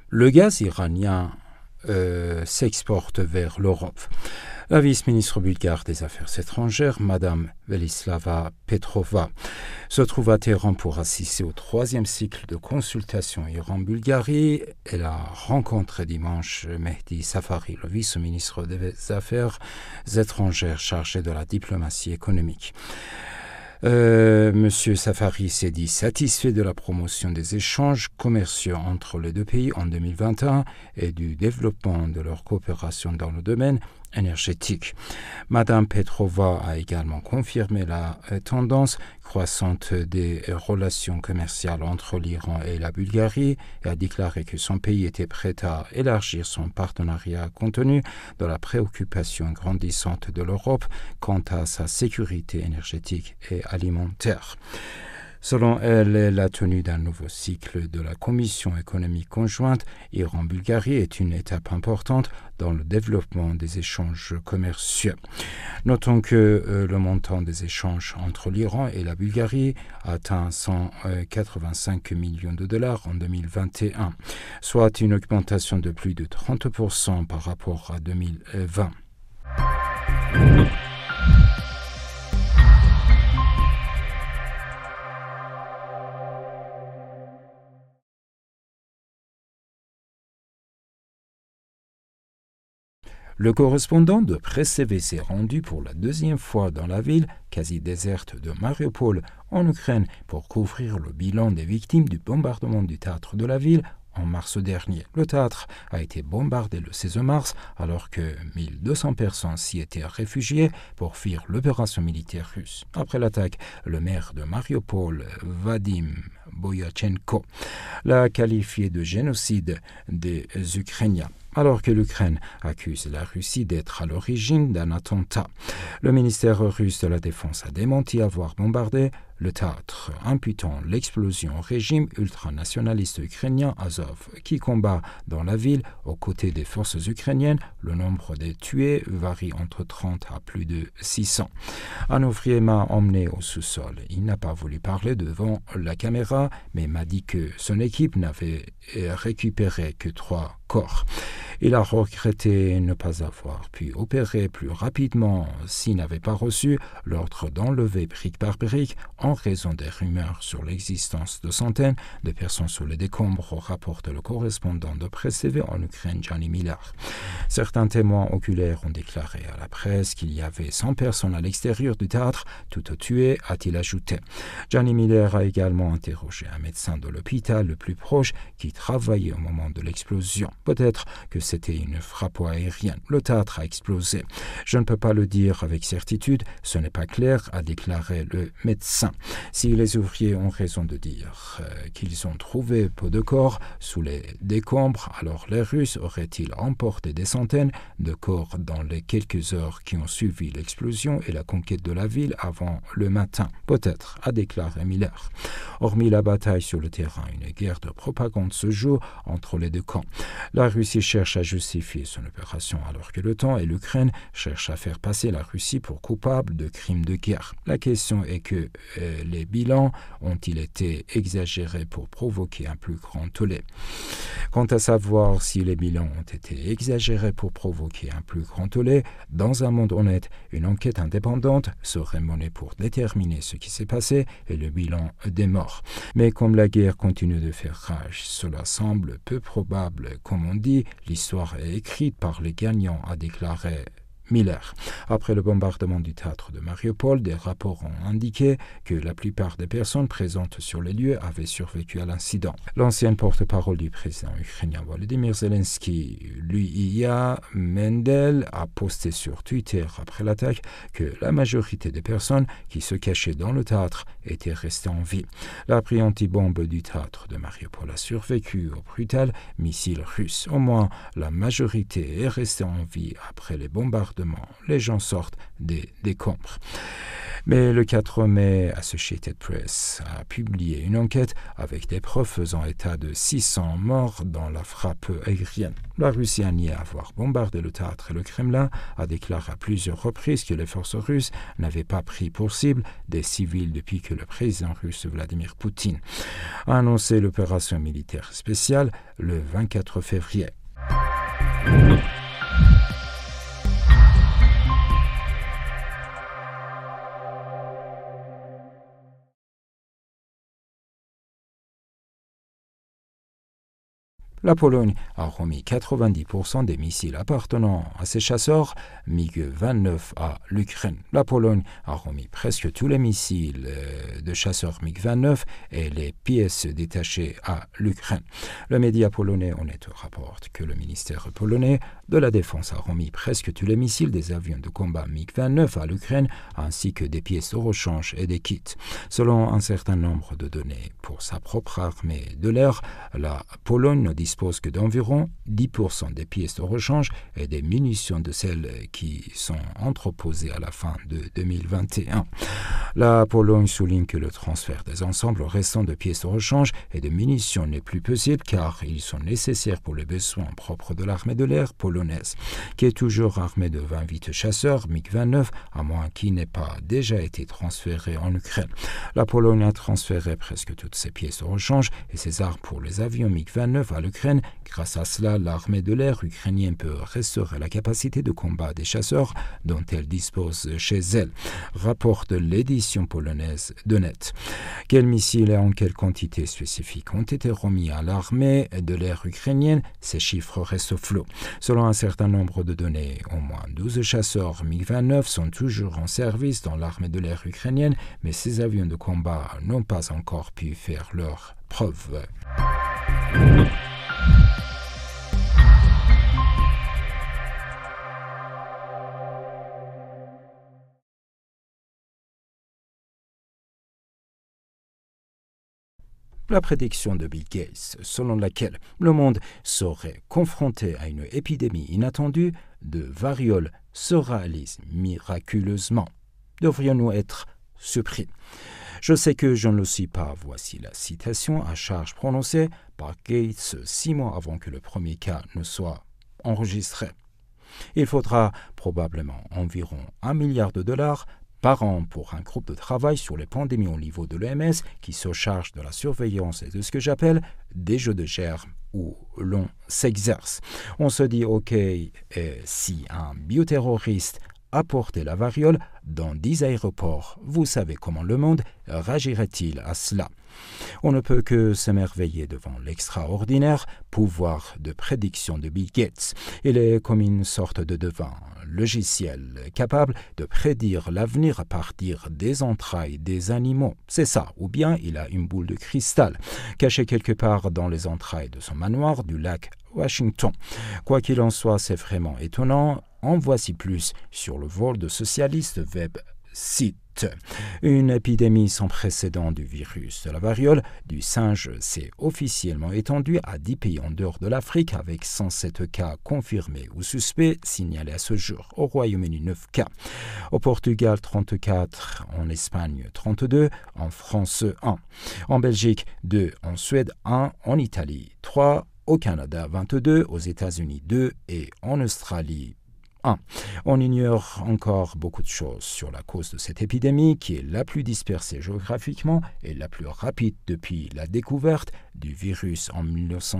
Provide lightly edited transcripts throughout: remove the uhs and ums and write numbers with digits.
Le gaz iranien s'exporte vers l'Europe. La vice-ministre bulgare des Affaires étrangères, Mme Velislava Petrova, se trouve à Téhéran pour assister au 3e cycle de consultation Iran-Bulgarie. Elle a rencontré dimanche Mehdi Safari, le vice-ministre des Affaires étrangères chargé de la diplomatie économique. Monsieur Safari s'est dit satisfait de la promotion des échanges commerciaux entre les deux pays en 2021 et du développement de leur coopération dans le domaine énergétique. Madame Petrova a également confirmé la tendance croissante des relations commerciales entre l'Iran et la Bulgarie et a déclaré que son pays était prêt à élargir son partenariat compte tenu de la préoccupation grandissante de l'Europe quant à sa sécurité énergétique et alimentaire. Selon elle, la tenue d'un nouveau cycle de la Commission économique conjointe Iran-Bulgarie est une étape importante dans le développement des échanges commerciaux. Notons que le montant des échanges entre l'Iran et la Bulgarie atteint 185 millions de dollars en 2021, soit une augmentation de plus de 30% par rapport à 2020. Le correspondant de Presse TV s'est rendu pour la 2e fois dans la ville quasi déserte de Mariupol, en Ukraine, pour couvrir le bilan des victimes du bombardement du théâtre de la ville en mars dernier. Le théâtre a été bombardé le 16 mars alors que 1200 personnes s'y étaient réfugiées pour fuir l'opération militaire russe. Après l'attaque, le maire de Mariupol, Vadim Boyachenko, l'a qualifié de génocide des Ukrainiens, alors que l'Ukraine accuse la Russie d'être à l'origine d'un attentat. Le ministère russe de la Défense a démenti avoir bombardé le théâtre, imputant l'explosion au régime ultranationaliste ukrainien Azov, qui combat dans la ville aux côtés des forces ukrainiennes. Le nombre des tués varie entre 30 à plus de 600. Un ouvrier m'a emmené au sous-sol. Il n'a pas voulu parler devant la caméra, mais m'a dit que son équipe n'avait récupéré que 3 corps. Il a regretté ne pas avoir pu opérer plus rapidement s'il n'avait pas reçu l'ordre d'enlever brique par brique en raison des rumeurs sur l'existence de centaines de personnes sous les décombres, rapporte le correspondant de Presse TV en Ukraine, Gianni Miller. Certains témoins oculaires ont déclaré à la presse qu'il y avait 100 personnes à l'extérieur du théâtre, toutes tuées, a-t-il ajouté. Gianni Miller a également interrogé un médecin de l'hôpital le plus proche qui travaillait au moment de l'explosion. Peut-être que c'était une frappe aérienne. Le théâtre a explosé. Je ne peux pas le dire avec certitude, ce n'est pas clair, a déclaré le médecin. Si les ouvriers ont raison de dire qu'ils ont trouvé peu de corps sous les décombres, alors les Russes auraient-ils emporté des centaines de corps dans les quelques heures qui ont suivi l'explosion et la conquête de la ville avant le matin? Peut-être, a déclaré Miller. Hormis la bataille sur le terrain, une guerre de propagande se joue entre les deux camps. La Russie cherche à justifier son opération alors que l'OTAN et l'Ukraine cherchent à faire passer la Russie pour coupable de crimes de guerre. La question est que les bilans ont-ils été exagérés pour provoquer un plus grand tollé? Quant à savoir si les bilans ont été exagérés pour provoquer un plus grand tollé, dans un monde honnête, une enquête indépendante serait menée pour déterminer ce qui s'est passé et le bilan des morts. Mais comme la guerre continue de faire rage, cela semble peu probable. Comme on dit, l'histoire est écrite par les gagnants, a déclaré Miller. Après le bombardement du théâtre de Mariupol, des rapports ont indiqué que la plupart des personnes présentes sur les lieux avaient survécu à l'incident. L'ancienne porte-parole du président ukrainien Volodymyr Zelensky, Luia Mendel, a posté sur Twitter après l'attaque que la majorité des personnes qui se cachaient dans le théâtre étaient restées en vie. L'abri anti-bombe du théâtre de Mariupol a survécu au brutal missile russe. Au moins, la majorité est restée en vie après les bombardements. Les gens sortent des décombres. Mais le 4 mai, Associated Press a publié une enquête avec des preuves faisant état de 600 morts dans la frappe aérienne. La Russie a nié avoir bombardé le théâtre et le Kremlin, a déclaré à plusieurs reprises que les forces russes n'avaient pas pris pour cible des civils depuis que le président russe Vladimir Poutine a annoncé l'opération militaire spéciale le 24 février. La Pologne a remis 90% des missiles appartenant à ses chasseurs MiG-29 à l'Ukraine. La Pologne a remis presque tous les missiles de chasseurs MiG-29 et les pièces détachées à l'Ukraine. Le média polonais Onet rapporte que le ministère polonais de la Défense a remis presque tous les missiles des avions de combat MiG-29 à l'Ukraine, ainsi que des pièces de rechange et des kits. Selon un certain nombre de données pour sa propre armée de l'air, la Pologne ne dispose que d'environ 10% des pièces de rechange et des munitions de celles qui sont entreposées à la fin de 2021. La Pologne souligne que le transfert des ensembles restants de pièces de rechange et de munitions n'est plus possible car ils sont nécessaires pour les besoins propres de l'armée de l'air polonaise, qui est toujours armée de 28 chasseurs MiG-29, à moins qu'ils n'aient pas déjà été transférés en Ukraine. La Pologne a transféré presque toutes ses pièces de rechange et ses armes pour les avions MiG-29 à l'Ukraine. Grâce à cela, l'armée de l'air ukrainienne peut restaurer la capacité de combat des chasseurs dont elle dispose chez elle, rapporte l'édition polonaise de Net. Quels missiles et en quelle quantité spécifique ont été remis à l'armée de l'air ukrainienne? Ces chiffres restent flous. Selon un certain nombre de données, au moins 12 chasseurs MiG-29 sont toujours en service dans l'armée de l'air ukrainienne, mais ces avions de combat n'ont pas encore pu faire leurs preuves. La prédiction de Bill Gates, selon laquelle le monde serait confronté à une épidémie inattendue de variole, se réalise miraculeusement. Devrions-nous être surpris? Je sais que je ne le suis pas. Voici la citation à charge prononcée par Gates 6 mois avant que le premier cas ne soit enregistré. Il faudra probablement environ $1 milliard par an pour un groupe de travail sur les pandémies au niveau de l'OMS qui se charge de la surveillance et de ce que j'appelle des jeux de germes où l'on s'exerce. On se dit, ok, si un bioterroriste apportait la variole dans 10 aéroports, vous savez comment le monde réagirait-il à cela? On ne peut que s'émerveiller devant l'extraordinaire pouvoir de prédiction de Bill Gates. Il est comme une sorte de devin logiciel capable de prédire l'avenir à partir des entrailles des animaux. C'est ça, ou bien il a une boule de cristal cachée quelque part dans les entrailles de son manoir du lac Washington. Quoi qu'il en soit, c'est vraiment étonnant. En voici plus sur le vol de Socialiste Web Site. Une épidémie sans précédent du virus de la variole du singe s'est officiellement étendue à 10 pays en dehors de l'Afrique avec 107 cas confirmés ou suspects signalés à ce jour. Au Royaume-Uni, 9 cas. Au Portugal, 34. En Espagne, 32. En France, 1. En Belgique, 2. En Suède, 1. En Italie, 3. Au Canada, 22. Aux États-Unis, 2. Et en Australie, 1. On ignore encore beaucoup de choses sur la cause de cette épidémie qui est la plus dispersée géographiquement et la plus rapide depuis la découverte du virus en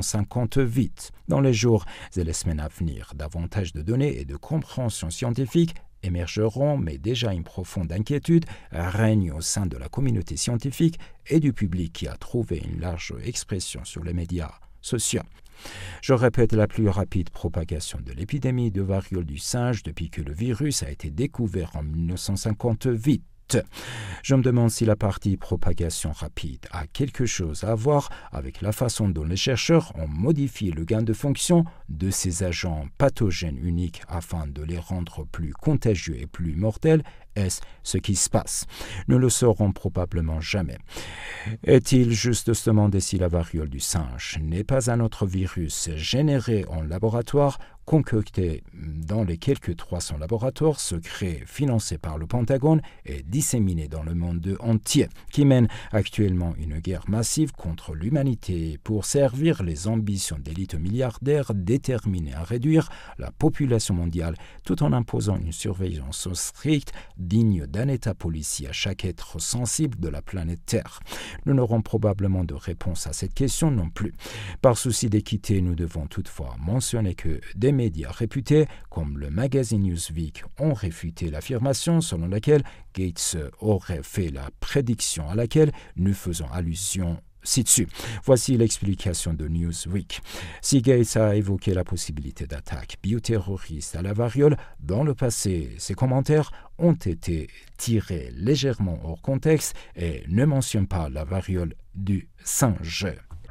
1958. Dans les jours et les semaines à venir, davantage de données et de compréhension scientifique émergeront, mais déjà une profonde inquiétude règne au sein de la communauté scientifique et du public qui a trouvé une large expression sur les médias sociaux. Je répète, la plus rapide propagation de l'épidémie de variole du singe depuis que le virus a été découvert en 1958. Je me demande si la partie propagation rapide a quelque chose à voir avec la façon dont les chercheurs ont modifié le gain de fonction de ces agents pathogènes uniques afin de les rendre plus contagieux et plus mortels. Est-ce ce qui se passe? Nous le saurons probablement jamais. Est-il juste de se demander si la variole du singe n'est pas un autre virus généré en laboratoire, concocté dans les quelques 300 laboratoires secrets financés par le Pentagone et disséminés dans le monde entier, qui mène actuellement une guerre massive contre l'humanité pour servir les ambitions d'élites milliardaires déterminées à réduire la population mondiale tout en imposant une surveillance stricte digne d'un État policier à chaque être sensible de la planète Terre. Nous n'aurons probablement de réponse à cette question non plus. Par souci d'équité, nous devons toutefois mentionner que des médias réputés comme le magazine Newsweek ont réfuté l'affirmation selon laquelle Gates aurait fait la prédiction à laquelle nous faisons allusion ci-dessus. Voici l'explication de Newsweek. Si Gates a évoqué la possibilité d'attaques bioterroristes à la variole dans le passé, ses commentaires ont été tirés légèrement hors contexte et ne mentionnent pas la variole du singe.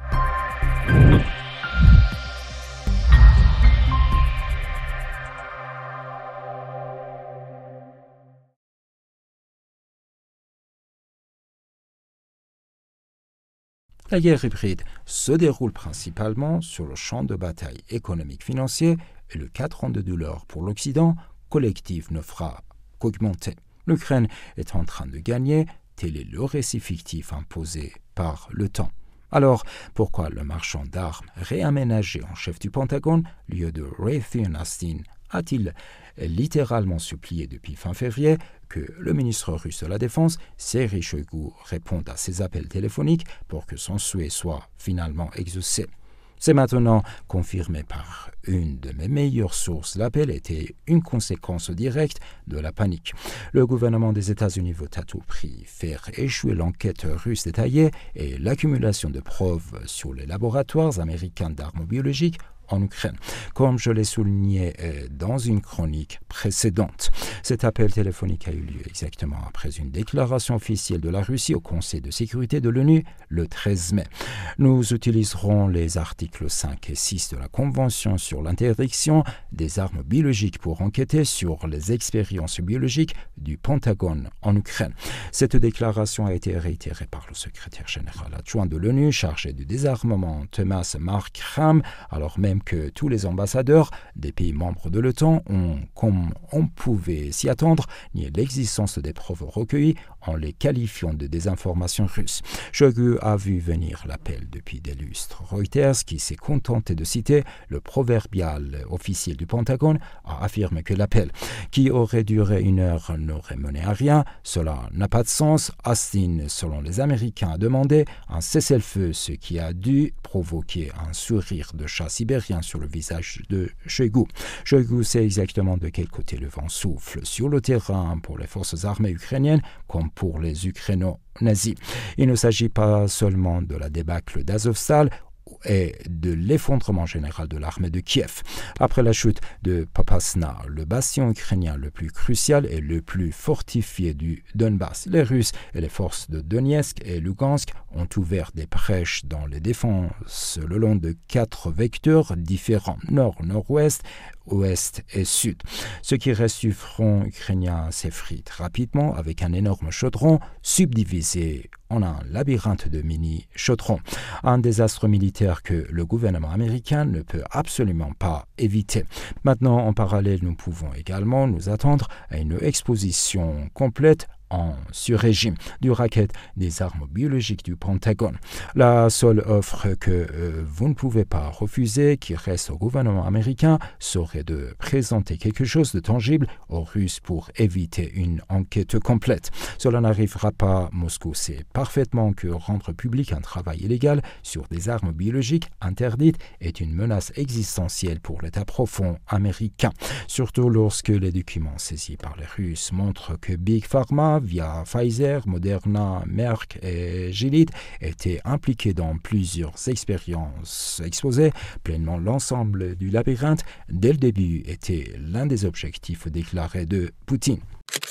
La guerre hybride se déroule principalement sur le champ de bataille économique financier et le 4 ans de douleur pour l'Occident collectif ne fera qu'augmenter. L'Ukraine est en train de gagner, tel est le récit fictif imposé par le temps. Alors, pourquoi le marchand d'armes réaménagé en chef du Pentagone, lieu de Raytheon Austin, a-t-il littéralement supplié depuis fin février que le ministre russe de la Défense, Sergei Shoigu, réponde à ses appels téléphoniques pour que son souhait soit finalement exaucé? C'est maintenant confirmé par une de mes meilleures sources. L'appel était une conséquence directe de la panique. Le gouvernement des États-Unis veut à tout prix faire échouer l'enquête russe détaillée et l'accumulation de preuves sur les laboratoires américains d'armes biologiques en Ukraine, comme je l'ai souligné dans une chronique précédente. Cet appel téléphonique a eu lieu exactement après une déclaration officielle de la Russie au Conseil de sécurité de l'ONU le 13 mai. Nous utiliserons les articles 5 et 6 de la Convention sur l'interdiction des armes biologiques pour enquêter sur les expériences biologiques du Pentagone en Ukraine. Cette déclaration a été réitérée par le secrétaire général adjoint de l'ONU chargé du désarmement Thomas Markram, alors même que tous les ambassadeurs des pays membres de l'OTAN ont, comme on pouvait s'y attendre, nié l'existence des preuves recueillies en les qualifiant de désinformation russe. Shoigu a vu venir l'appel depuis des lustres. Reuters, qui s'est contenté de citer le proverbial officiel du Pentagone, a affirmé que l'appel, qui aurait duré 1 heure, n'aurait mené à rien. Cela n'a pas de sens. Austin, selon les Américains, a demandé un cessez-le-feu, ce qui a dû provoquer un sourire de chat sibérien sur le visage de Shoigu. Shoigu sait exactement de quel côté le vent souffle sur le terrain pour les forces armées ukrainiennes comme pour les Ukraino-nazis. Il ne s'agit pas seulement de la débâcle d'Azovstal et de l'effondrement général de l'armée de Kiev. Après la chute de Popasna, le bastion ukrainien le plus crucial et le plus fortifié du Donbass, les Russes et les forces de Donetsk et Lugansk ont ouvert des brèches dans les défenses le long de 4 vecteurs différents, nord, nord-ouest, ouest et sud. Ce qui reste du front ukrainien s'effrite rapidement avec un énorme chaudron subdivisé en un labyrinthe de mini-chaudrons. Un désastre militaire que le gouvernement américain ne peut absolument pas éviter. Maintenant, en parallèle, nous pouvons également nous attendre à une exposition complète en sur-régime du racket des armes biologiques du Pentagone. La seule offre que vous ne pouvez pas refuser, qui reste au gouvernement américain, serait de présenter quelque chose de tangible aux Russes pour éviter une enquête complète. Cela n'arrivera pas. Moscou sait parfaitement que rendre public un travail illégal sur des armes biologiques interdites est une menace existentielle pour l'État profond américain, surtout lorsque les documents saisis par les Russes montrent que Big Pharma, via Pfizer, Moderna, Merck et Gilead, étaient impliqués dans plusieurs expériences exposées. Pleinement l'ensemble du labyrinthe, dès le début, était l'un des objectifs déclarés de Poutine.